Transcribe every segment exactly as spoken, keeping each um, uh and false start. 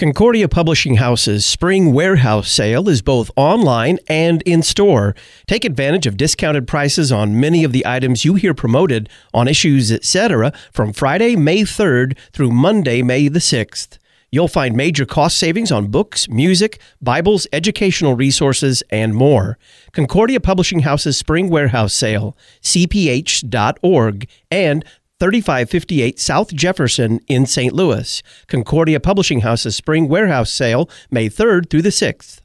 Concordia Publishing House's Spring Warehouse Sale is both online and in-store. Take advantage of discounted prices on many of the items you hear promoted on Issues, et cetera from Friday, May third through Monday, May the sixth. You'll find major cost savings on books, music, Bibles, educational resources, and more. Concordia Publishing House's Spring Warehouse Sale, c p h dot org, and thirty-five fifty-eight South Jefferson in Saint Louis. Concordia Publishing House's Spring Warehouse Sale, May third through the sixth.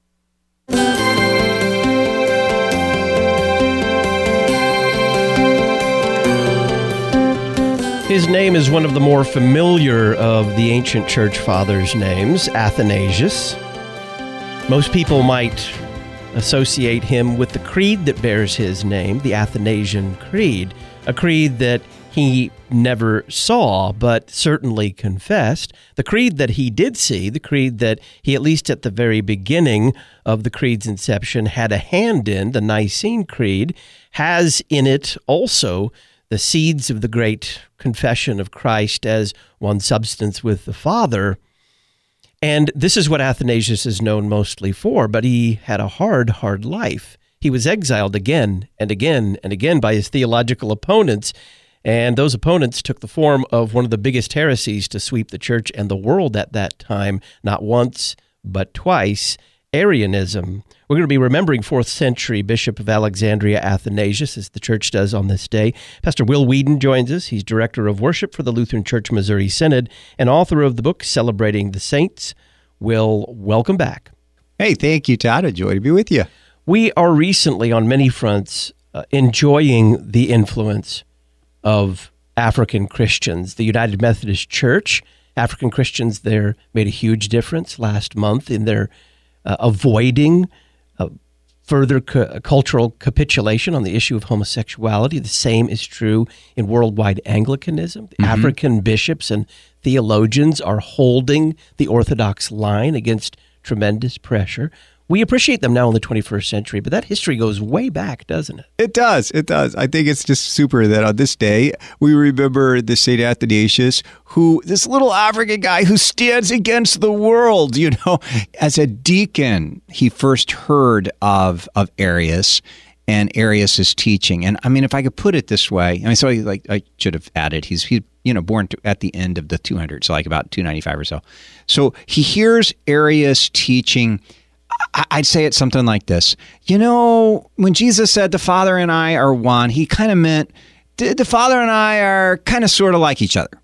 His name is one of the more familiar of the ancient church fathers' names, Athanasius. Most people might associate him with the creed that bears his name, the Athanasian Creed, a creed that he never saw, but certainly confessed. The creed that he did see, the creed that he, at least at the very beginning of the creed's inception, had a hand in, the Nicene Creed, has in it also the seeds of the great confession of Christ as one substance with the Father. And this is what Athanasius is known mostly for, but he had a hard, hard life. He was exiled again and again and again by his theological opponents, and those opponents took the form of one of the biggest heresies to sweep the church and the world at that time, not once, but twice, Arianism. We're going to be remembering fourth century Bishop of Alexandria, Athanasius, as the church does on this day. Pastor Will Weedon joins us. He's Director of Worship for the Lutheran Church Missouri Synod and author of the book Celebrating the Saints. Will, welcome back. Hey, thank you, Todd. A joy to be with you. We are recently, on many fronts, uh, enjoying the influence of African Christians. The United Methodist Church, African Christians there made a huge difference last month in their uh, avoiding uh, further cu- cultural capitulation on the issue of homosexuality. The same is true in worldwide Anglicanism. The mm-hmm. African bishops and theologians are holding the Orthodox line against tremendous pressure. We appreciate them now in the twenty-first century, but that history goes way back, doesn't it? It does. It does. I think it's just super that on this day, we remember the Saint Athanasius, who, this little African guy who stands against the world, you know, as a deacon, he first heard of, of Arius and Arius's teaching. And I mean, if I could put it this way, I mean, so I, like I should have added, he's, he, you know, born to, at the end of the two hundreds, so like about two ninety-five or so. So he hears Arius teaching. I'd say it's something like this. You know, when Jesus said the Father and I are one, he kind of meant the Father and I are kind of sort of like each other.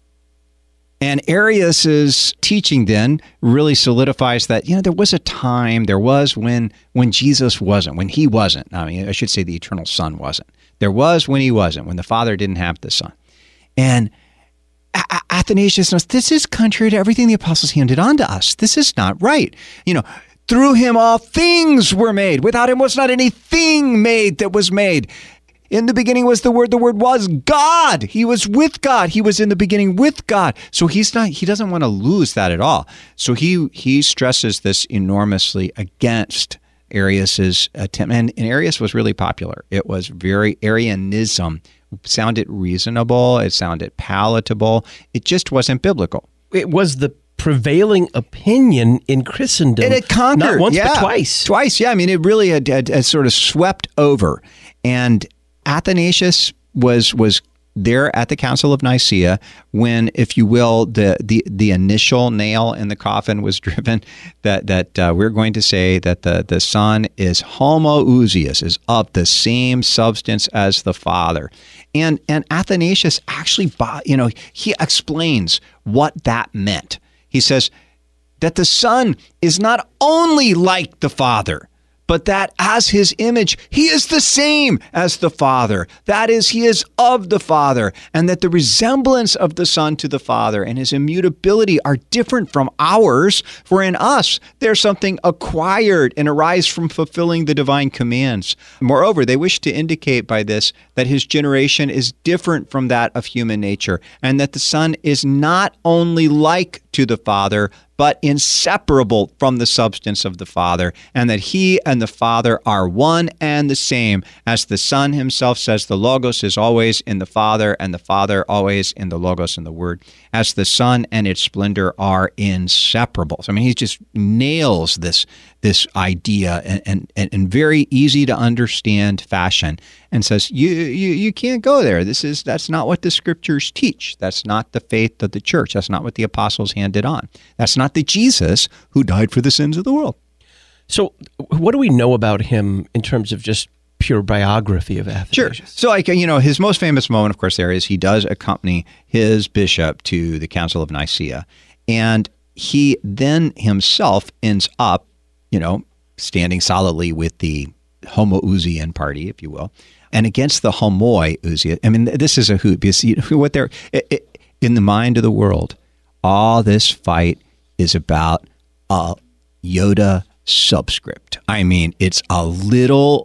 And Arius's teaching then really solidifies that, you know, there was a time, there was when when Jesus wasn't, when he wasn't. I mean, I should say the eternal Son wasn't. There was when he wasn't, when the Father didn't have the Son. And A- Athanasius knows this is contrary to everything the apostles handed on to us. This is not right. You know, through him all things were made. Without him was not anything made that was made. In the beginning was the Word. The Word was God. He was with God. He was in the beginning with God. So he's not. He doesn't want to lose that at all. So he he stresses this enormously against Arius's attempt. And, and Arius was really popular. It was very Arianism. Sounded reasonable. It sounded palatable. It just wasn't biblical. It was the prevailing opinion in Christendom. And it conquered. Not once, yeah. but twice. Twice, yeah. I mean, it really had, had, had sort of swept over. And Athanasius was was there at the Council of Nicaea when, if you will, the the, the initial nail in the coffin was driven, that that uh, we're going to say that the, the Son is homoousios, is of the same substance as the Father. And, and Athanasius actually, you know, he explains what that meant. He says that the Son is not only like the Father, but that as his image, he is the same as the Father. That is, he is of the Father, and that the resemblance of the Son to the Father and his immutability are different from ours, for in us there's something acquired and arise from fulfilling the divine commands. Moreover, they wish to indicate by this that his generation is different from that of human nature, and that the Son is not only like to the Father, but inseparable from the substance of the Father, and that he and the Father are one and the same. As the Son himself says, the Logos is always in the Father, and the Father always in the Logos and the Word. as the sun and its splendor are inseparable. So, I mean, he just nails this this idea in, in, in very easy to understand fashion and says, you, you you can't go there. This is that's not what the scriptures teach. That's not the faith of the church. That's not what the apostles handed on. That's not the Jesus who died for the sins of the world. So what do we know about him in terms of just pure biography of Athanasius? Sure. So, like, you know, his most famous moment, of course, there is he does accompany his bishop to the Council of Nicaea. And he then himself ends up, you know, standing solidly with the Homoousian party, if you will, and against the Homoiousian. I mean, this is a hoot because you know, what they're it, it, in the mind of the world, all this fight is about a iota subscript. I mean, it's a little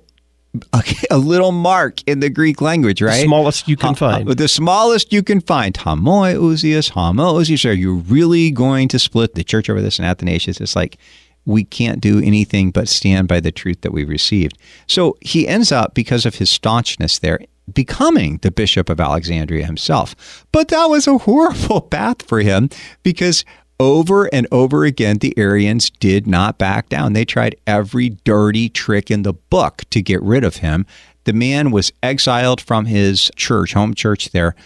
a little mark in the Greek language, right? The smallest you can uh, find. Uh, the smallest you can find. Homoousios, homoousios. Are you really going to split the church over this? And Athanasius is like, we can't do anything but stand by the truth that we received. So he ends up, because of his staunchness there, becoming the Bishop of Alexandria himself. But that was a horrible path for him because over and over again, the Arians did not back down. They tried every dirty trick in the book to get rid of him. The man was exiled from his church, home church there,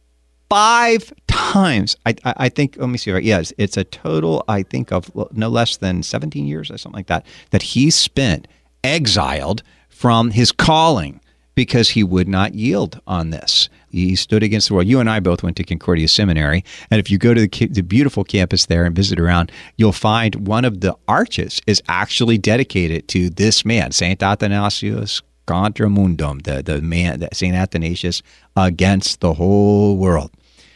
five times. I, I, I think, let me see. Yes, it's a total, I think, of no less than seventeen years or something like that, that he spent exiled from his calling because he would not yield on this. He stood against the world. You and I both went to Concordia Seminary, and if you go to the, the beautiful campus there and visit around, you'll find one of the arches is actually dedicated to this man, Saint Athanasius contra mundum, the, the man, Saint Athanasius against the whole world.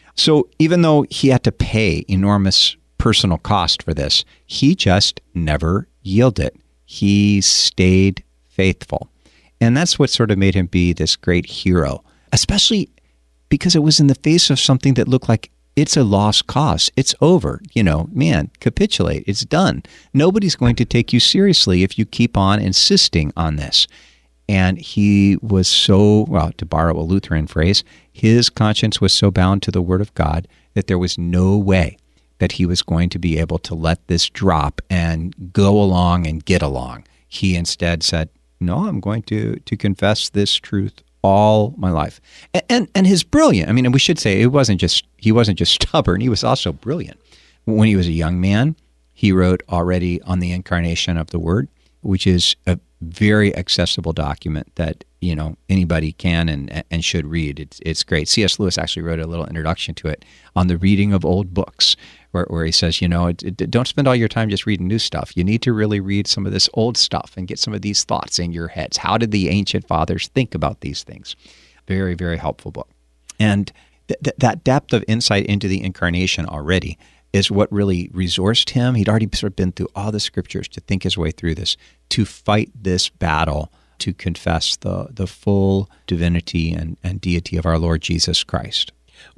So even though he had to pay enormous personal cost for this, he just never yielded. He stayed faithful. And that's what sort of made him be this great hero, especially because it was in the face of something that looked like it's a lost cause. It's over. You know, man, capitulate. It's done. Nobody's going to take you seriously if you keep on insisting on this. And he was so, well, to borrow a Lutheran phrase, his conscience was so bound to the Word of God that there was no way that he was going to be able to let this drop and go along and get along. He instead said, no, I'm going to to confess this truth all my life. And, and and his brilliant, I mean, and we should say it wasn't just, he wasn't just stubborn, he was also brilliant. When he was a young man, he wrote already on the incarnation of the Word, which is a very accessible document that, you know, anybody can and and should read. It's it's great. C S Lewis actually wrote a little introduction to it on the reading of old books, where, where he says, you know, it, it, don't spend all your time just reading new stuff. You need to really read some of this old stuff and get some of these thoughts in your heads. How did the ancient fathers think about these things? Very, very helpful book. And th- th- that depth of insight into the incarnation already is what really resourced him. He'd already sort of been through all the scriptures to think his way through this, to fight this battle, to confess the, the full divinity and, and deity of our Lord Jesus Christ.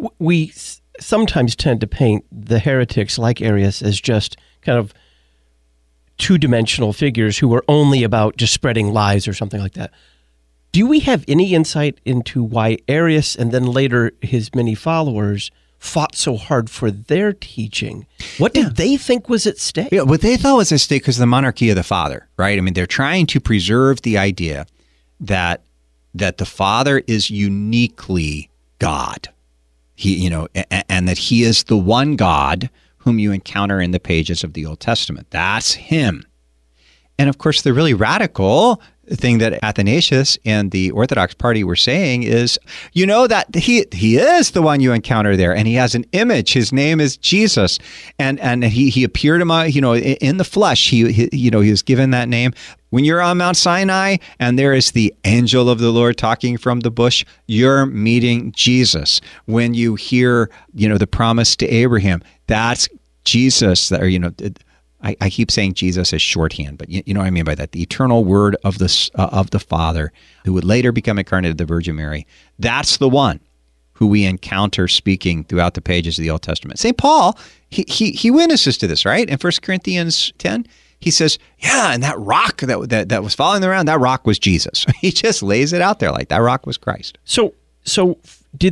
We sometimes tend to paint the heretics like Arius as just kind of two-dimensional figures who are only about just spreading lies or something like that. Do we have any insight into why Arius and then later his many followers fought so hard for their teaching? What did yeah. they think was at stake? Yeah, what they thought was at stake was the monarchy of the Father, right? I mean, they're trying to preserve the idea that that the Father is uniquely God. He, you know, and, and that he is the one God whom you encounter in the pages of the Old Testament. That's him. And of course, the really radical thing that Athanasius and the Orthodox party were saying is, you know, that he he is the one you encounter there, and he has an image. His name is Jesus, and and he he appeared among, you know, in the flesh. He, he you know he was given that name. When you're on Mount Sinai and there is the angel of the Lord talking from the bush, you're meeting Jesus. When you hear, you know, the promise to Abraham, that's Jesus. Or, you know, I, I keep saying Jesus as shorthand, but you, you know what I mean by that. The eternal Word of the uh, of the Father, who would later become incarnate of the Virgin Mary. That's the one who we encounter speaking throughout the pages of the Old Testament. Saint Paul, he he, he witnesses to this, right? In First Corinthians ten. He says, yeah, and that rock that, that that was following around, that rock was Jesus. He just lays it out there like that rock was Christ. So, so did the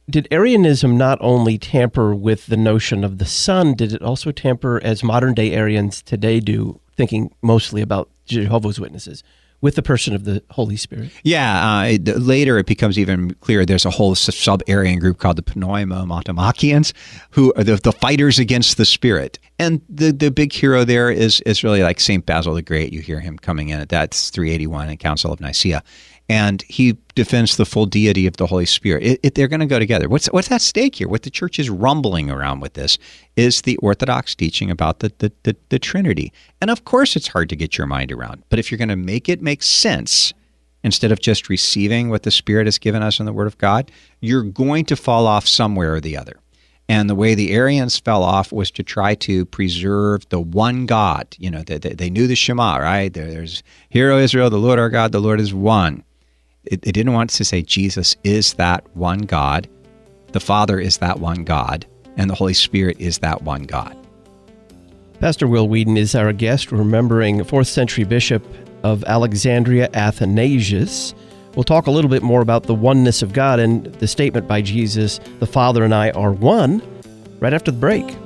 did Arianism not only tamper with the notion of the Son, did it also tamper, as modern-day Arians today do, thinking mostly about Jehovah's Witnesses, with the person of the Holy Spirit? Yeah, uh, it, later it becomes even clearer. There's a whole sub-Arian group called the Pneumomatemachians, who are the, the fighters against the Spirit. And the, the big hero there is is really like Saint Basil the Great. You hear him coming in at that's three eighty-one in Council of Nicaea. And he defends the full deity of the Holy Spirit. It, it, they're going to go together. What's what's at stake here? What the church is rumbling around with this is the Orthodox teaching about the, the, the, the Trinity. And of course it's hard to get your mind around. But if you're going to make it make sense, instead of just receiving what the Spirit has given us in the Word of God, you're going to fall off somewhere or the other. And the way the Arians fell off was to try to preserve the one God. You know, they, they, they knew the Shema, right? There, there's, Hear, O Israel, the Lord our God, the Lord is one. It, it didn't want to say Jesus is that one God, the Father is that one God, and the Holy Spirit is that one God. Pastor Will Weedon is our guest, remembering fourth century bishop of Alexandria, Athanasius. We'll talk a little bit more about the oneness of God and the statement by Jesus, the Father and I are one, right after the break.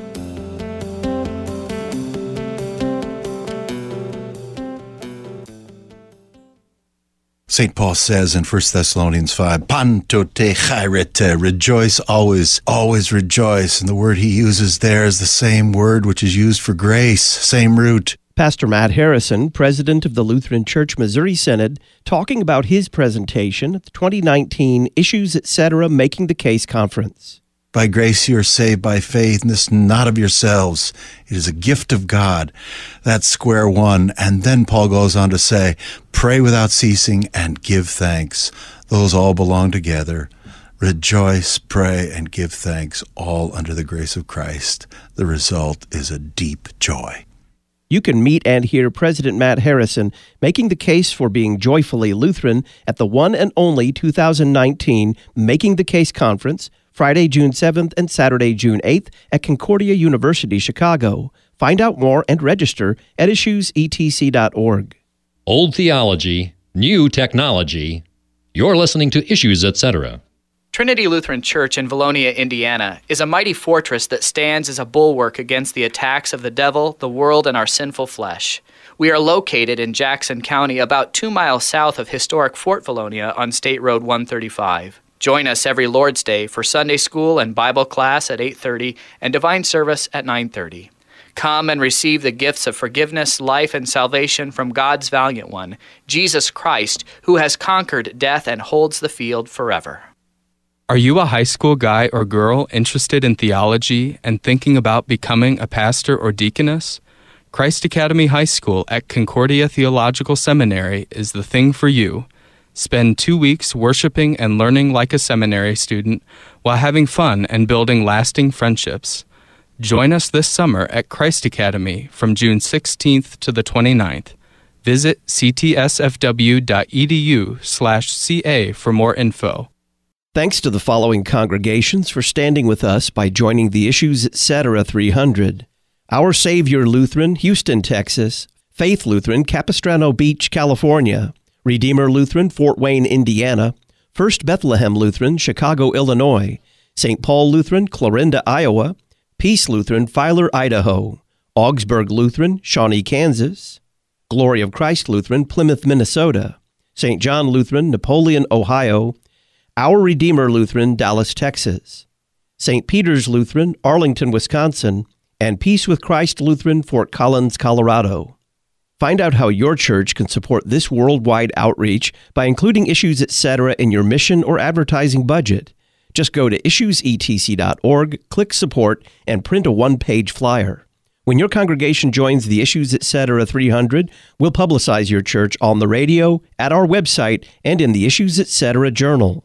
Saint Paul says in First Thessalonians five, Panto te chairete, rejoice always, always rejoice. And the word he uses there is the same word which is used for grace, same root. Pastor Matt Harrison, president of the Lutheran Church Missouri Synod, talking about his presentation at the twenty nineteen Issues, et cetera. Making the Case Conference. By grace you are saved by faith, and this not of yourselves. It is a gift of God. That's square one. And then Paul goes on to say, pray without ceasing and give thanks. Those all belong together. Rejoice, pray, and give thanks, all under the grace of Christ. The result is a deep joy. You can meet and hear President Matt Harrison making the case for being joyfully Lutheran at the one and only two thousand nineteen Making the Case Conference, Friday, June seventh and Saturday, June eighth at Concordia University, Chicago. Find out more and register at issues e t c dot org. Old theology, new technology. You're listening to Issues, et cetera. Trinity Lutheran Church in Valonia, Indiana, is a mighty fortress that stands as a bulwark against the attacks of the devil, the world, and our sinful flesh. We are located in Jackson County, about two miles south of historic Fort Valonia on State Road one thirty-five. Join us every Lord's Day for Sunday school and Bible class at eight thirty and divine service at nine thirty. Come and receive the gifts of forgiveness, life, and salvation from God's valiant one, Jesus Christ, who has conquered death and holds the field forever. Are you a high school guy or girl interested in theology and thinking about becoming a pastor or deaconess? Christ Academy High School at Concordia Theological Seminary is the thing for you. Spend two weeks worshiping and learning like a seminary student while having fun and building lasting friendships. Join us this summer at Christ Academy from June sixteenth to the twenty-ninth. Visit c t s f w dot e d u slash c a for more info. Thanks to the following congregations for standing with us by joining the Issues, et cetera. three hundred. Our Savior Lutheran, Houston, Texas. Faith Lutheran, Capistrano Beach, California. Redeemer Lutheran, Fort Wayne, Indiana. First Bethlehem Lutheran, Chicago, Illinois. Saint Paul Lutheran, Clarinda, Iowa. Peace Lutheran, Filer, Idaho. Augsburg Lutheran, Shawnee, Kansas. Glory of Christ Lutheran, Plymouth, Minnesota. Saint John Lutheran, Napoleon, Ohio. Our Redeemer Lutheran, Dallas, Texas. Saint Peter's Lutheran, Arlington, Wisconsin. And Peace with Christ Lutheran, Fort Collins, Colorado. Find out how your church can support this worldwide outreach by including Issues, et cetera. In your mission or advertising budget. Just go to issues e t c dot org, click Support, and print a one-page flyer. When your congregation joins the Issues, et cetera. three hundred, we'll publicize your church on the radio, at our website, and in the Issues, et cetera. Journal.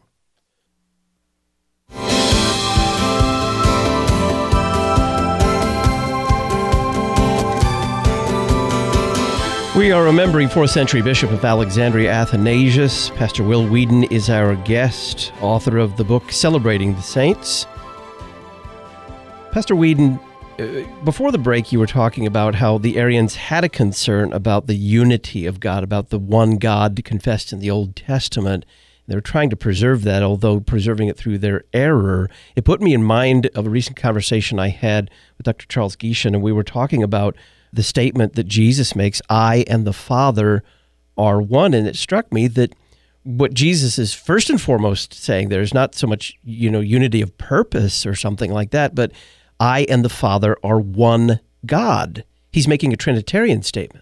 We are remembering fourth century Bishop of Alexandria, Athanasius. Pastor Will Weedon is our guest, author of the book Celebrating the Saints. Pastor Weedon, before the break, you were talking about how the Arians had a concern about the unity of God, about the one God confessed in the Old Testament, They're trying to preserve that, although preserving it through their error. It put me in mind of a recent conversation I had with Doctor Charles Gieshen, and we were talking about the statement that Jesus makes, I and the Father are one. And it struck me that what Jesus is first and foremost saying there is not so much, you know, unity of purpose or something like that, but I and the Father are one God. He's making a Trinitarian statement.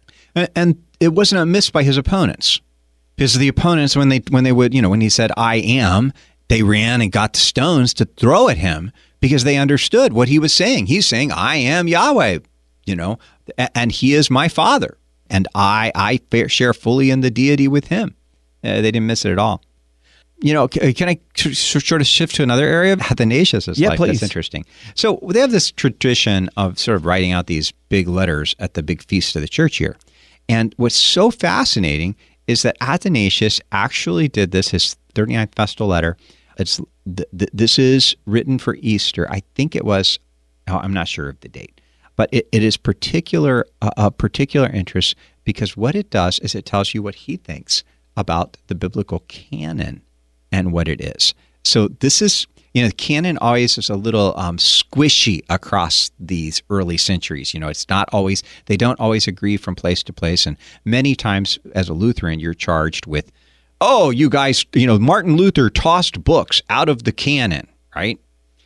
And it wasn't missed by his opponents. Because the opponents, when they when they would, you know, when he said, I am, they ran and got the stones to throw at him because they understood what he was saying. He's saying, I am Yahweh, you know, and he is my Father. And I, I share fully in the deity with him. Uh, they didn't miss it at all. You know, can I sort of shift to another area of Athanasius' yeah, life? please. That's interesting. So they have this tradition of sort of writing out these big letters at the big feast of the church year. And what's so fascinating is that Athanasius actually did this, his thirty-ninth festal letter. It's th- th- This is written for Easter. I think it was, oh, I'm not sure of the date, but it, it is particular uh, a particular interest because what it does is it tells you what he thinks about the biblical canon and what it is. So this is, you know, the canon always is a little um, squishy across these early centuries. You know, it's not always, they don't always agree from place to place. And many times as a Lutheran, you're charged with, oh, you guys, you know, Martin Luther tossed books out of the canon, right?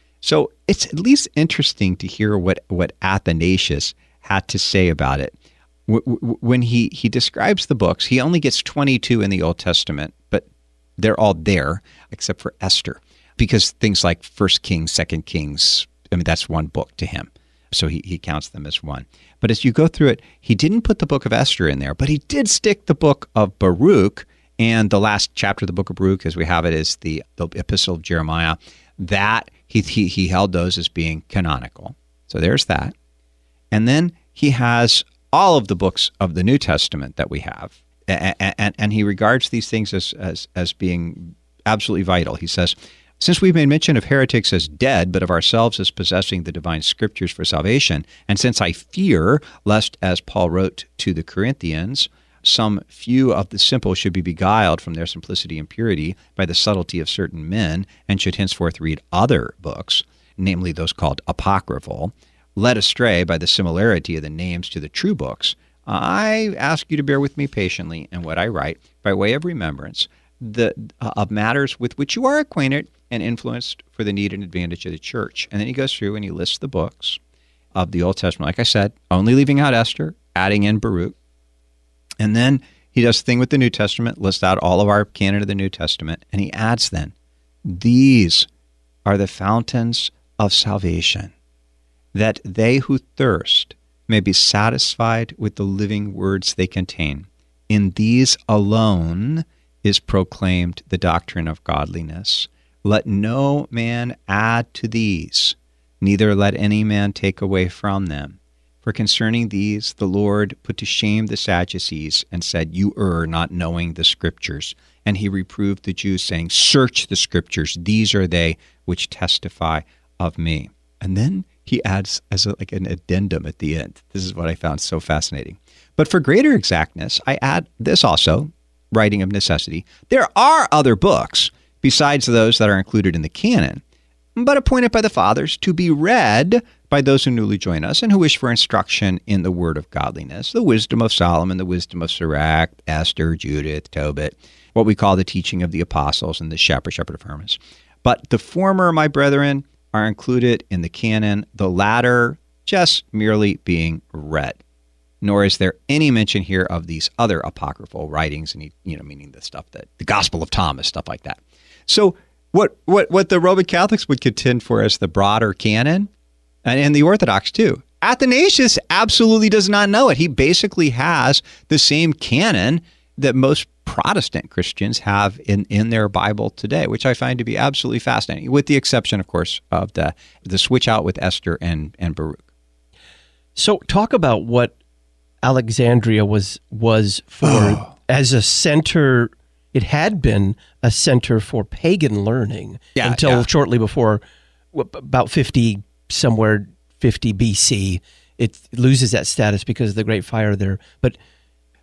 So it's at least interesting to hear what, what Athanasius had to say about it. When he, he describes the books, he only gets twenty-two in the Old Testament, but they're all there except for Esther, because things like First Kings, Second Kings, I mean, that's one book to him. So he, he counts them as one. But as you go through it, he didn't put the book of Esther in there, but he did stick the book of Baruch, and the last chapter of the book of Baruch, as we have it, is the, the Epistle of Jeremiah. That, he, he, he held those as being canonical. So there's that. And then he has all of the books of the New Testament that we have. And, and, and he regards these things as, as, as being absolutely vital. He says, since we've made mention of heretics as dead, but of ourselves as possessing the divine scriptures for salvation, and since I fear, lest, as Paul wrote to the Corinthians, some few of the simple should be beguiled from their simplicity and purity by the subtlety of certain men, and should henceforth read other books, namely those called apocryphal, led astray by the similarity of the names to the true books, I ask you to bear with me patiently in what I write by way of remembrance the uh, of matters with which you are acquainted and influenced for the need and advantage of the church. And then he goes through and he lists the books of the Old Testament. Like I said, only leaving out Esther, adding in Baruch. And then he does the thing with the New Testament, lists out all of our canon of the New Testament, and he adds then, these are the fountains of salvation, that they who thirst may be satisfied with the living words they contain. In these alone is proclaimed the doctrine of godliness. Let no man add to these, neither let any man take away from them. For concerning these, the Lord put to shame the Sadducees and said, you err, not knowing the Scriptures. And he reproved the Jews, saying, search the Scriptures. These are they which testify of me. And then he adds as a, like an addendum at the end. This is what I found so fascinating. But for greater exactness, I add this also, writing of necessity. There are other books besides those that are included in the canon, but appointed by the fathers to be read by those who newly join us and who wish for instruction in the word of godliness, the wisdom of Solomon, the wisdom of Sirach, Esther, Judith, Tobit, what we call the teaching of the apostles and the shepherd, shepherd of Hermas. But the former, my brethren, are included in the canon, the latter just merely being read. Nor is there any mention here of these other apocryphal writings, and you know, meaning the stuff that the Gospel of Thomas, stuff like that. So what what what the Roman Catholics would contend for as the broader canon, and, and the Orthodox too, Athanasius absolutely does not know it. He basically has the same canon that most Protestant Christians have in, in their Bible today, which I find to be absolutely fascinating, with the exception, of course, of the the switch out with Esther and, and Baruch. So talk about what Alexandria was was for oh. as a center. It had been a center for pagan learning yeah, until yeah. shortly before, about fifty, somewhere fifty B C. It loses that status because of the Great Fire there. But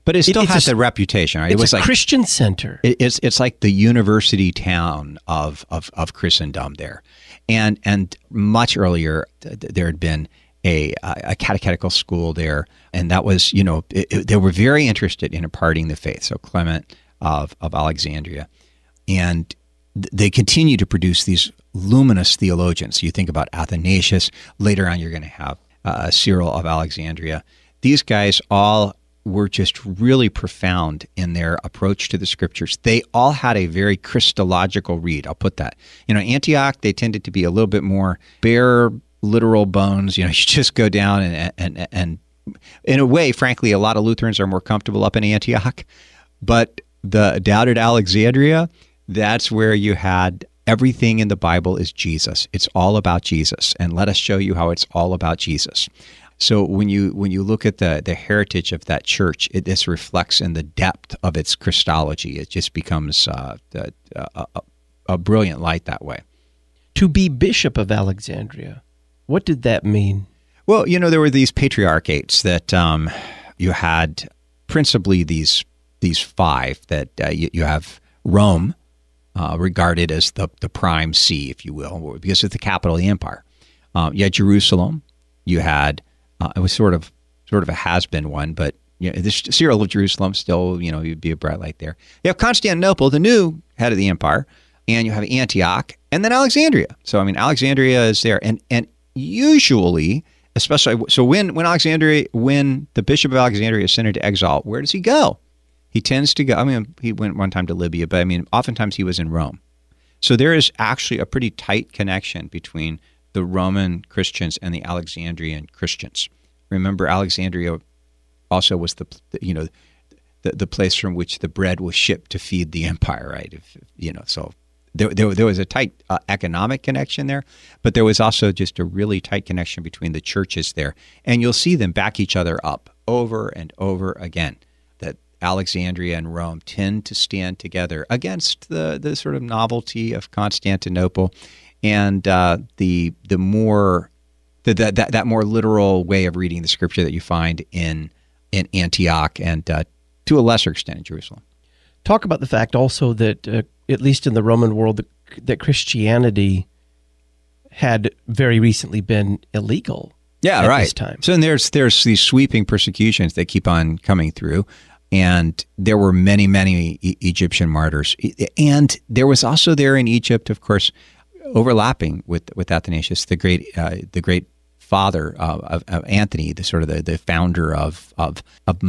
But it still It- it's has a- the reputation, right? It's It was a like Christian center. it- it's it's like the university town of of, of Christendom there, and and much earlier th- there had been a a catechetical school there, and that was you know it, it, they were very interested in imparting the faith. So Clement of of Alexandria, and th- they continue to produce these luminous theologians. You think about Athanasius. Later on, you're going to have uh, Cyril of Alexandria. These guys all were just really profound in their approach to the scriptures. They all had a very Christological read. I'll put that. You know, Antioch, they tended to be a little bit more bare, literal bones. You know, you just go down and and and in a way, frankly, a lot of Lutherans are more comfortable up in Antioch. But the doubted Alexandria, that's where you had everything in the Bible is Jesus. It's all about Jesus, and let us show you how it's all about Jesus. So when you when you look at the the heritage of that church, it this reflects in the depth of its Christology. It just becomes uh, a, a, a brilliant light that way. To be Bishop of Alexandria, what did that mean? Well, you know, there were these patriarchates that um, you had principally these these five that uh, you, you have Rome, uh, regarded as the the prime see, if you will, because it's the capital of the empire. Um, you had Jerusalem. You had Uh, it was sort of sort of a has-been one, but you know, this Cyril of Jerusalem still, you know, you'd be a bright light there. You have Constantinople, the new head of the empire, and you have Antioch, and then Alexandria. So, I mean, Alexandria is there. And and usually, especially, so when, when Alexandria, when the Bishop of Alexandria is sent into exile, where does he go? He tends to go, I mean, he went one time to Libya, but I mean, oftentimes he was in Rome. So there is actually a pretty tight connection between the Roman Christians and the Alexandrian Christians. Remember, Alexandria also was the you know the the place from which the bread was shipped to feed the empire, right? If, you know, so there there, there was a tight uh, economic connection there, but there was also just a really tight connection between the churches there, and you'll see them back each other up over and over again. That Alexandria and Rome tend to stand together against the the sort of novelty of Constantinople. And uh, the the more the, that that that more literal way of reading the scripture that you find in in Antioch and uh, to a lesser extent in Jerusalem. Talk about the fact also that, uh, at least in the Roman world, that, that Christianity had very recently been illegal. Yeah, at right. This time. So there's there's these sweeping persecutions that keep on coming through, and there were many many e- Egyptian martyrs, and there was also there in Egypt, of course, overlapping with with Athanasius, the great uh, the great father uh, of, of Anthony, the sort of the, the founder of, of of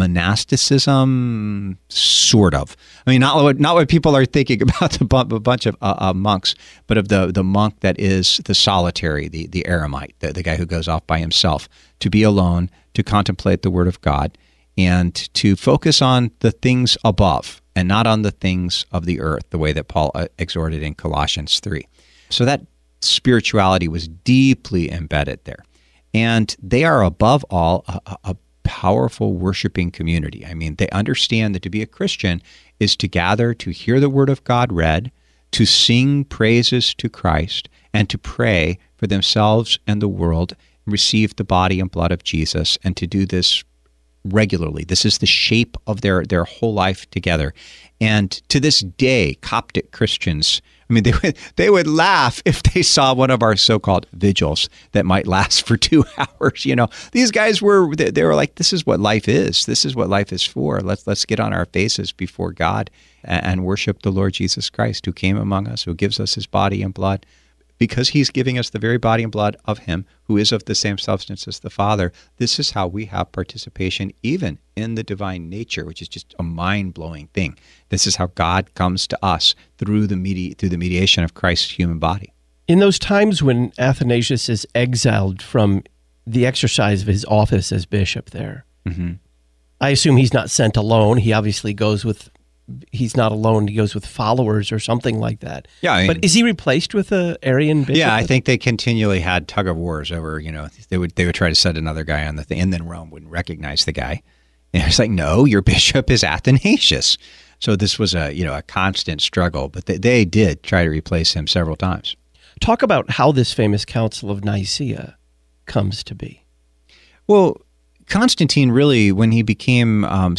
monasticism, sort of. I mean, not what not what people are thinking about the bu- a bunch of uh, uh, monks, but of the the monk that is the solitary, the the eremite, the, the guy who goes off by himself to be alone, to contemplate the Word of God, and to focus on the things above and not on the things of the earth, the way that Paul uh, exhorted in Colossians three. So that spirituality was deeply embedded there. And they are above all a, a powerful worshiping community. I mean, they understand that to be a Christian is to gather to hear the Word of God read, to sing praises to Christ, and to pray for themselves and the world, and receive the body and blood of Jesus, and to do this regularly. This is the shape of their, their whole life together. And to this day, Coptic Christians, I mean, they would they would laugh if they saw one of our so-called vigils that might last for two hours. You know, these guys were they, they were like, "This is what life is. This is what life is for. Let's let's get on our faces before God and, and worship the Lord Jesus Christ, who came among us, who gives us His body and blood." Because He's giving us the very body and blood of Him who is of the same substance as the Father. This is how we have participation even in the divine nature, which is just a mind-blowing thing. This is how God comes to us through the medi- through the mediation of Christ's human body. In those times when Athanasius is exiled from the exercise of his office as bishop there, Mm-hmm. I assume he's not sent alone. He obviously goes with, he's not alone. He goes with followers or something like that. Yeah, I mean, but is he replaced with a Arian bishop? Yeah, I think they continually had tug of wars over, you know, they would they would try to set another guy on the thing, and then Rome wouldn't recognize the guy. And it's like, no, your bishop is Athanasius. So this was a, you know, a constant struggle, but they, they did try to replace him several times. Talk about how this famous Council of Nicaea comes to be. Well, Constantine really, when he became um, sort of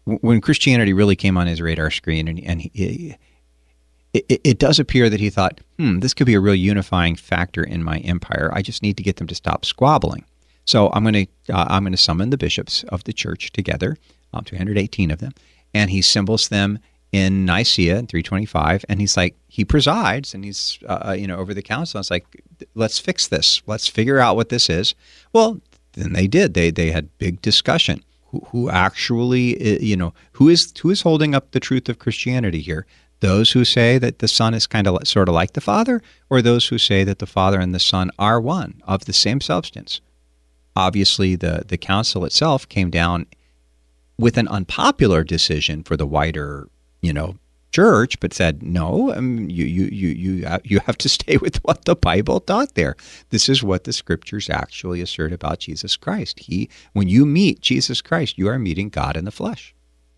when Christianity really came on his radar screen, and, and he, it, it does appear that he thought, hmm, this could be a real unifying factor in my empire. I just need to get them to stop squabbling. So I'm going to uh, I'm going to summon the bishops of the church together, um, two hundred eighteen of them, and he symbols them in Nicaea in three twenty-five, and he's like, he presides, and he's uh, you know over the council. It's like, let's fix this. Let's figure out what this is. Well, then they did. They they had big discussion. Who, who actually, you know, who is who is holding up the truth of Christianity here? Those who say that the Son is kind of sort of like the Father, or those who say that the Father and the Son are one, of the same substance? Obviously, the, the council itself came down with an unpopular decision for the wider, you know, church, but said, no, um, you, you, you, you, you have to stay with what the Bible taught there. This is what the scriptures actually assert about Jesus Christ. He, when you meet Jesus Christ, you are meeting God in the flesh.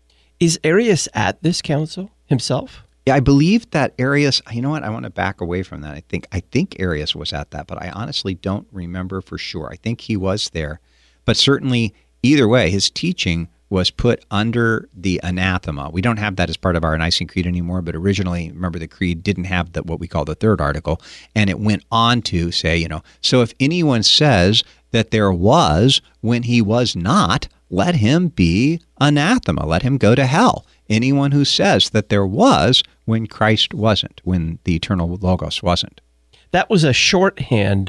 Is Arius at this council himself? Yeah, I believe that Arius, you know what, I want to back away from that. I think I think Arius was at that, but I honestly don't remember for sure. I think he was there. But certainly, either way, his teaching was put under the anathema. We don't have that as part of our Nicene Creed anymore, but originally, remember, the Creed didn't have the, what we call the third article, and it went on to say, you know, so if anyone says that there was when he was not, let him be anathema. Let him go to hell. Anyone who says that there was when Christ wasn't, when the eternal Logos wasn't. That was a shorthand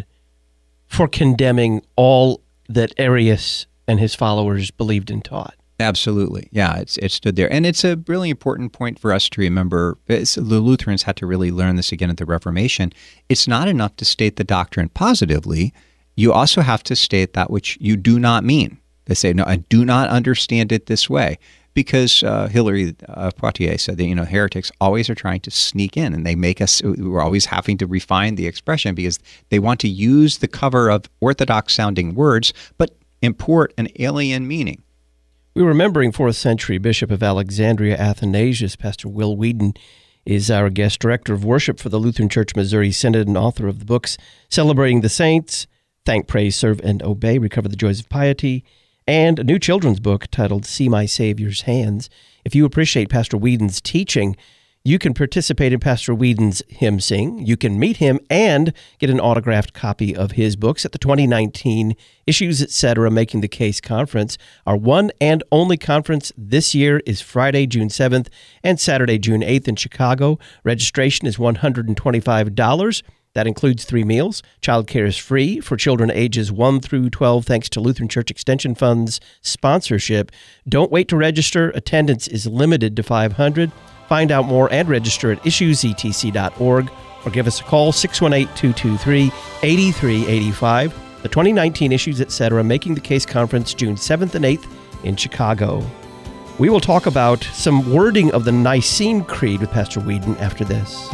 for condemning all that Arius and his followers believed and taught. Absolutely. Yeah, it's it stood there. And it's a really important point for us to remember. It's, the Lutherans had to really learn this again at the Reformation. It's not enough to state the doctrine positively. You also have to state that which you do not mean. They say, no, I do not understand it this way. Because uh, Hilary of Poitiers said that, you know, heretics always are trying to sneak in, and they make us, we're always having to refine the expression because they want to use the cover of orthodox-sounding words, but import an alien meaning. We're remembering fourth century Bishop of Alexandria, Athanasius. Pastor Will Whedon is our guest director of worship for the Lutheran Church Missouri Synod and author of the books Celebrating the Saints, Thank, Praise, Serve, and Obey, Recover the Joys of Piety, and a new children's book titled See My Savior's Hands. If you appreciate Pastor Whedon's teaching, you can participate in Pastor Whedon's hymn sing. You can meet him and get an autographed copy of his books at the twenty nineteen Issues Etc. Making the Case Conference. Our one and only conference this year is Friday, June seventh and Saturday, June eighth in Chicago. Registration is one hundred twenty-five dollars. That includes three meals. Childcare is free for children ages one through twelve thanks to Lutheran Church Extension Fund's sponsorship. Don't wait to register. Attendance is limited to five hundred. Find out more and register at issues e t c dot org or give us a call, six one eight, two two three, eight three eight five. The twenty nineteen Issues Etc. Making the Case Conference, June seventh and eighth in Chicago. We will talk about some wording of the Nicene Creed with Pastor Whedon after this.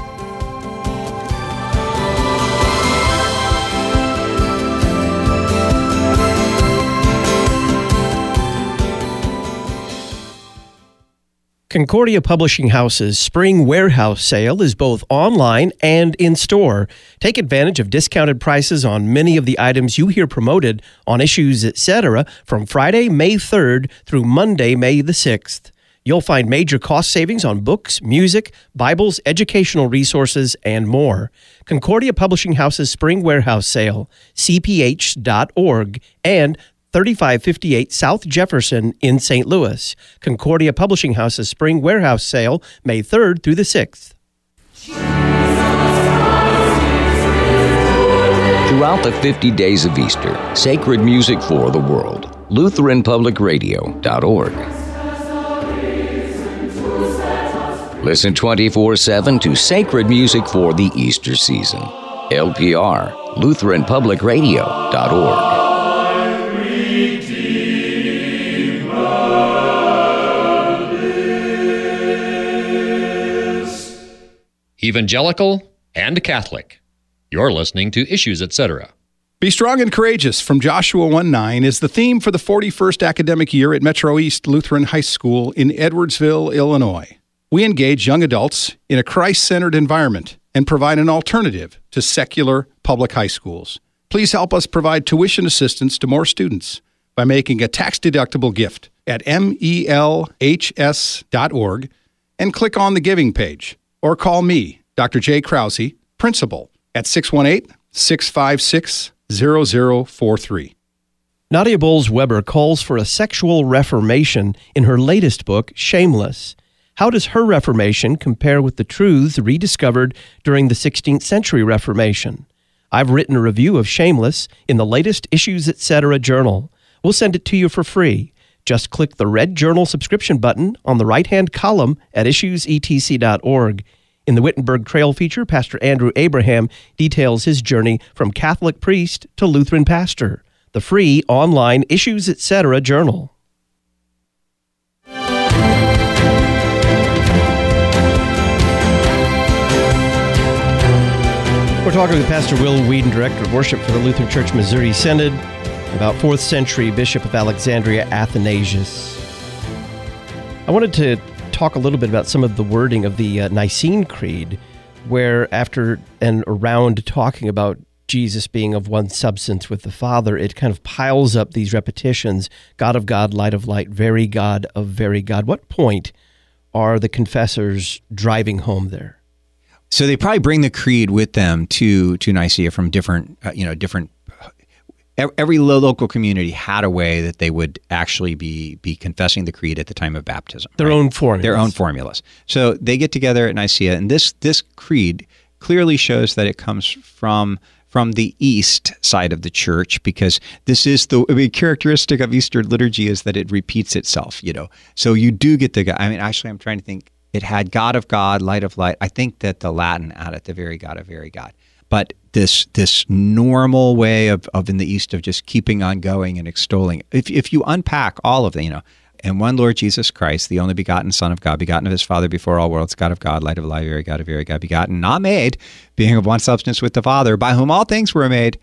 Concordia Publishing House's Spring Warehouse Sale is both online and in-store. Take advantage of discounted prices on many of the items you hear promoted on Issues Etc. from Friday, May third through Monday, May the sixth. You'll find major cost savings on books, music, Bibles, educational resources, and more. Concordia Publishing House's Spring Warehouse Sale, c p h dot org, and thirty-five fifty-eight South Jefferson in Saint Louis. Concordia Publishing House's Spring Warehouse Sale, May third through the sixth. Throughout the fifty days of Easter, sacred music for the world. Lutheran Public Radio dot org. Listen twenty-four seven to sacred music for the Easter season. L P R, Lutheran Public Radio dot org. Evangelical and Catholic. You're listening to Issues Etc. Be strong and courageous from Joshua one nine is the theme for the forty-first academic year at Metro East Lutheran High School in Edwardsville, Illinois. We engage young adults in a Christ-centered environment and provide an alternative to secular public high schools. Please help us provide tuition assistance to more students by making a tax-deductible gift at M E L H S dot org and click on the giving page. Or call me, Doctor Jay Krause, principal, at six one eight, six five six, zero zero four three. Nadia Bolz-Weber calls for a sexual reformation in her latest book, Shameless. How does her reformation compare with the truths rediscovered during the sixteenth century Reformation? I've written a review of Shameless in the latest Issues Etc. journal. We'll send it to you for free. Just click the red journal subscription button on the right-hand column at issues e t c dot org. In the Wittenberg Trail feature, Pastor Andrew Abraham details his journey from Catholic priest to Lutheran pastor. The free online Issues Etc. journal. We're talking with Pastor Will Whedon, Director of Worship for the Lutheran Church Missouri Synod, about fourth century Bishop of Alexandria, Athanasius. I wanted to talk a little bit about some of the wording of the uh, Nicene Creed, where after and around talking about Jesus being of one substance with the Father, it kind of piles up these repetitions, God of God, light of light, very God of very God. What point are the confessors driving home there? So they probably bring the creed with them to to Nicaea from different, uh, you know, different. Every local community had a way that they would actually be be confessing the creed at the time of baptism. Their right? own formulas. Their own formulas. So they get together at Nicaea, and this this creed clearly shows that it comes from from the east side of the church, because this is the I mean, characteristic of Eastern liturgy is that it repeats itself. You know, so you do get the. I mean, actually, I'm trying to think. It had God of God, light of light. I think that the Latin added the very God of very God. But this this normal way of, of in the East of just keeping on going and extolling. If if you unpack all of the, you know, and one Lord Jesus Christ, the only begotten Son of God, begotten of his Father before all worlds, God of God, light of light, very God of very God, begotten, not made, being of one substance with the Father, by whom all things were made.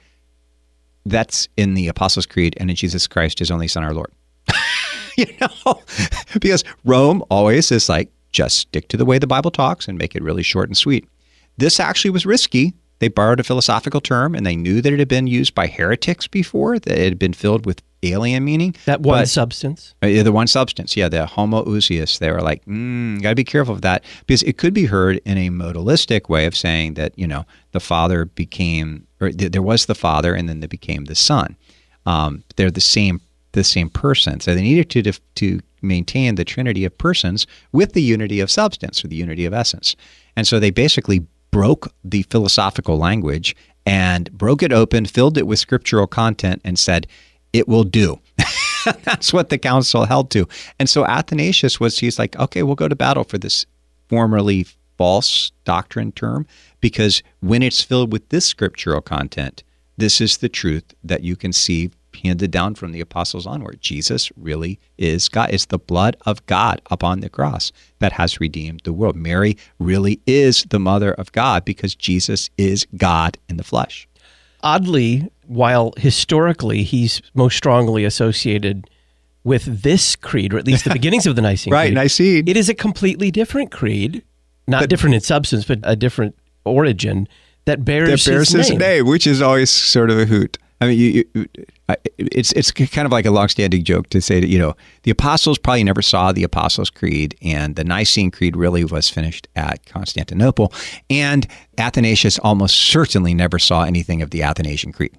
That's in the Apostles' Creed and in Jesus Christ, his only Son, our Lord. You know, because Rome always is like, just stick to the way the Bible talks and make it really short and sweet. This actually was risky. They borrowed a philosophical term, and they knew that it had been used by heretics before, that it had been filled with alien meaning. That one but, substance? Uh, the one substance, yeah, the homoousios. They were like, mm, got to be careful of that, because it could be heard in a modalistic way of saying that, you know, the Father became, or th- there was the Father, and then they became the Son. Um, they're the same the same person. So they needed to def- to maintain the trinity of persons with the unity of substance, or the unity of essence. And so they basically broke the philosophical language and broke it open, filled it with scriptural content, and said, it will do. That's what the council held to. And so Athanasius was, he's like, okay, we'll go to battle for this formerly false doctrine term, because when it's filled with this scriptural content, this is the truth that you can see handed down from the apostles onward. Jesus really is God. It's the blood of God upon the cross that has redeemed the world. Mary really is the mother of God, because Jesus is God in the flesh. Oddly, while historically he's most strongly associated with this creed, or at least the beginnings of the Nicene right, Creed, Nicene. it is a completely different creed, not But- different in substance, but a different origin that bears, That bears his, his name. name, which is always sort of a hoot. I mean, you, you, I- it's it's kind of like a longstanding joke to say that, you know, the apostles probably never saw the Apostles' Creed, and the Nicene Creed really was finished at Constantinople, and Athanasius almost certainly never saw anything of the Athanasian Creed.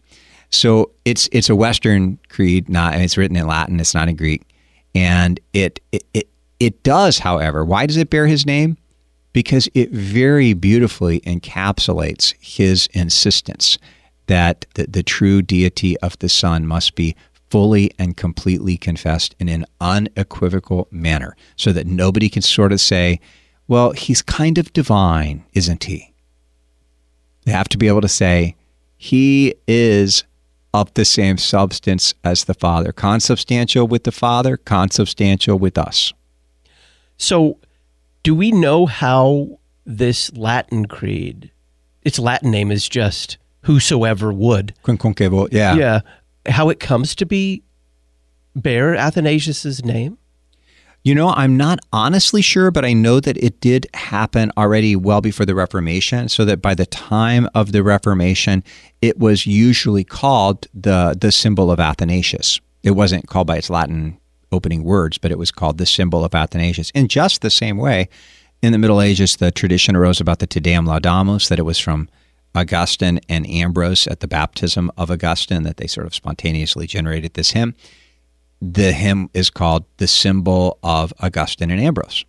So it's it's a Western creed, not, and it's written in Latin. It's not in Greek, and it it it, it does, however, why does it bear his name? Because it very beautifully encapsulates his insistence that the, the true deity of the Son must be fully and completely confessed in an unequivocal manner, so that nobody can sort of say, well, he's kind of divine, isn't he? They have to be able to say, he is of the same substance as the Father. Consubstantial with the Father, consubstantial with us. So do we know how this Latin creed, its Latin name is just whosoever would. Quinconcevo, yeah. Yeah. How it comes to be bear Athanasius's name? You know, I'm not honestly sure, but I know that it did happen already well before the Reformation, so that by the time of the Reformation, it was usually called the the symbol of Athanasius. It wasn't called by its Latin opening words, but it was called the symbol of Athanasius. In just the same way, in the Middle Ages, the tradition arose about the Te Deum Laudamus, that it was from Augustine and Ambrose at the baptism of Augustine, that they sort of spontaneously generated this hymn. The hymn is called the symbol of Augustine and Ambrose.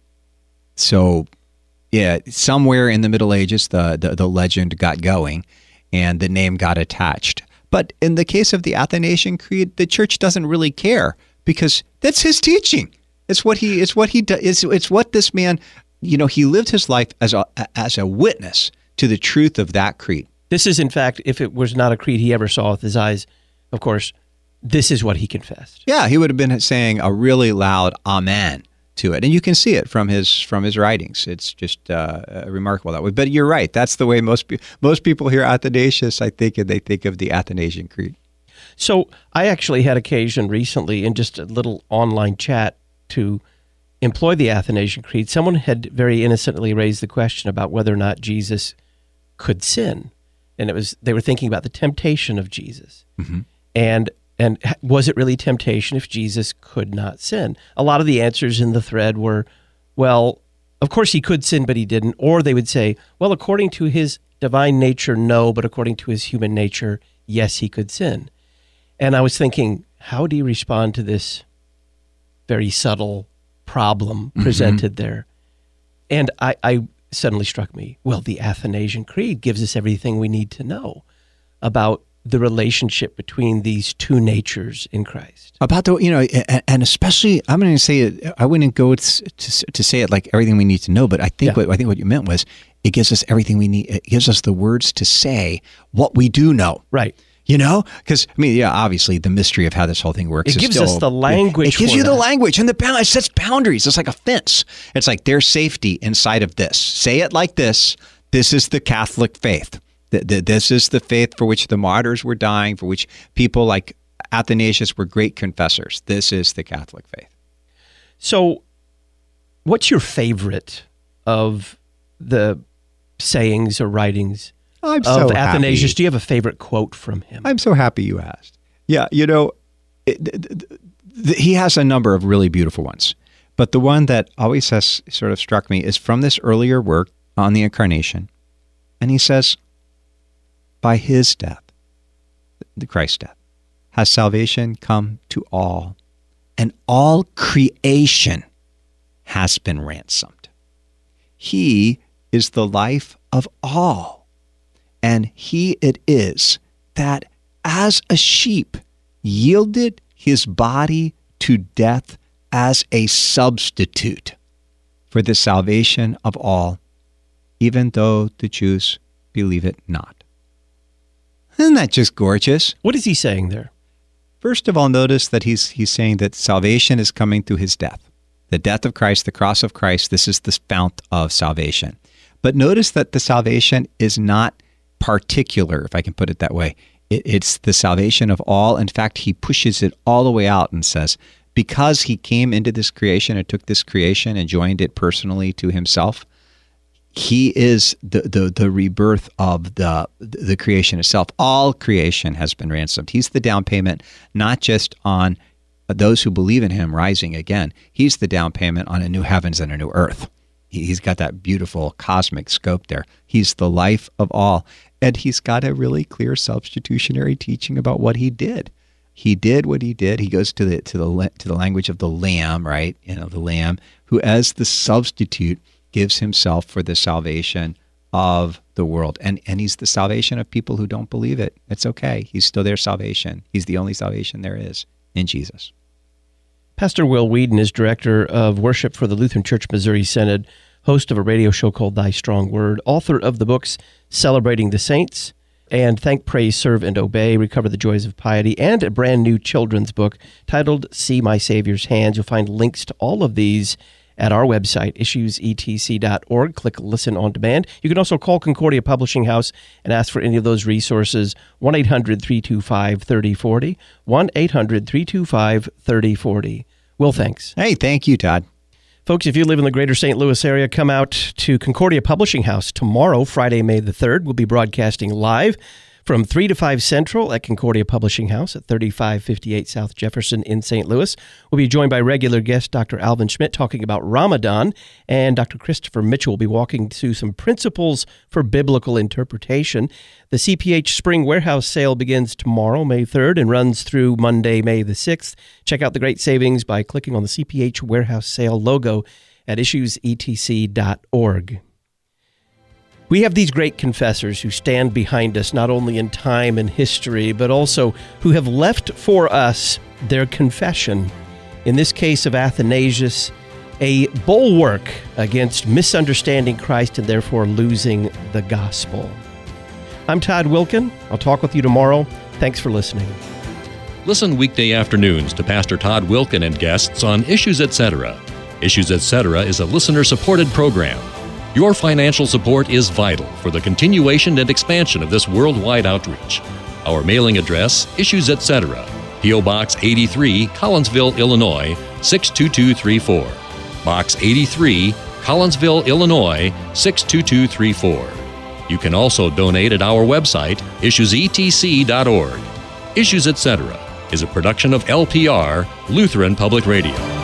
So, yeah, somewhere in the Middle Ages, the, the, the legend got going and the name got attached. But in the case of the Athanasian Creed, the church doesn't really care because that's his teaching. It's what he, it's what he does. It's, it's what this man, you know, he lived his life as a, as a witness to the truth of that creed. This is, in fact, if it was not a creed he ever saw with his eyes, of course, this is what he confessed. Yeah, he would have been saying a really loud amen to it. And you can see it from his from his writings. It's just uh, remarkable that way. But you're right. That's the way most, pe- most people hear Athanasius, I think, and they think of the Athanasian Creed. So I actually had occasion recently in just a little online chat to employ the Athanasian Creed. Someone had very innocently raised the question about whether or not Jesus could sin. And it was they were thinking about the temptation of Jesus. Mm-hmm. And And was it really temptation if Jesus could not sin? A lot of the answers in the thread were, well, of course he could sin, but he didn't. Or they would say, well, according to his divine nature, no, but according to his human nature, yes, he could sin. And I was thinking, how do you respond to this very subtle problem presented mm-hmm. there? And I, I suddenly struck me, well, the Athanasian Creed gives us everything we need to know about the relationship between these two natures in Christ. About the, you know, and especially, I'm going to say it, I wouldn't go to, to, to say it like everything we need to know, but I think yeah. what I think what you meant was it gives us everything we need. It gives us the words to say what we do know. Right. You know, because I mean, yeah, obviously the mystery of how this whole thing works. It is gives still, us the language. It gives for you that. the language and the balance. It sets boundaries. It's like a fence. It's like there's safety inside of this. Say it like this. This is the Catholic faith. This is the faith for which the martyrs were dying, for which people like Athanasius were great confessors. This is the Catholic faith. So what's your favorite of the sayings or writings I'm of so Athanasius? Happy. Do you have a favorite quote from him? I'm so happy you asked. Yeah, you know, it, th- th- th- he has a number of really beautiful ones. But the one that always has sort of struck me is from this earlier work on the Incarnation. And he says, by his death, the Christ's death, has salvation come to all, and all creation has been ransomed. He is the life of all, and he it is that as a sheep yielded his body to death as a substitute for the salvation of all, even though the Jews believe it not. Isn't that just gorgeous? What is he saying there? First of all, notice that he's he's saying that salvation is coming through his death. The death of Christ, the cross of Christ, this is the fount of salvation. But notice that the salvation is not particular, if I can put it that way. It, it's the salvation of all. In fact, he pushes it all the way out and says, because he came into this creation and took this creation and joined it personally to himself, he is the, the, the rebirth of the, the creation itself. All creation has been ransomed. He's the down payment, not just on those who believe in him rising again. He's the down payment on a new heavens and a new earth. He's got that beautiful cosmic scope there. He's the life of all. And he's got a really clear substitutionary teaching about what he did. He did what he did. He goes to the to the to the language of the Lamb, right? You know, the Lamb who, as the substitute, gives himself for the salvation of the world. And and he's the salvation of people who don't believe it. It's okay. He's still their salvation. He's the only salvation there is in Jesus. Pastor Will Whedon is director of worship for the Lutheran Church Missouri Synod, host of a radio show called Thy Strong Word, author of the books Celebrating the Saints and Thank, Praise, Serve, and Obey, Recover the Joys of Piety, and a brand new children's book titled See My Savior's Hands. You'll find links to all of these at our website, issues e t c dot org. Click Listen on Demand. You can also call Concordia Publishing House and ask for any of those resources, one eight hundred three two five three oh four oh, one eight hundred three two five three oh four oh. Will, thanks. Hey, thank you, Todd. Folks, if you live in the greater Saint Louis area, come out to Concordia Publishing House tomorrow, Friday, May the third. We'll be broadcasting live from three to five Central at Concordia Publishing House at thirty-five fifty-eight South Jefferson in Saint Louis. We'll be joined by regular guest Doctor Alvin Schmidt talking about Ramadan, and Doctor Christopher Mitchell will be walking through some principles for biblical interpretation. The C P H Spring Warehouse Sale begins tomorrow, May third, and runs through Monday, May the sixth. Check out the great savings by clicking on the C P H Warehouse Sale logo at issues e t c dot org. We have these great confessors who stand behind us not only in time and history, but also who have left for us their confession. In this case of Athanasius, a bulwark against misunderstanding Christ and therefore losing the gospel. I'm Todd Wilkin. I'll talk with you tomorrow. Thanks for listening. Listen weekday afternoons to Pastor Todd Wilkin and guests on Issues Etc. Issues Etc. is a listener-supported program. Your financial support is vital for the continuation and expansion of this worldwide outreach. Our mailing address, Issues Etc., P O. Box eighty-three, Collinsville, Illinois, six two two three four. Box eighty-three, Collinsville, Illinois, six two two three four. You can also donate at our website, issues e t c dot org. Issues Etc. is a production of L P R, Lutheran Public Radio.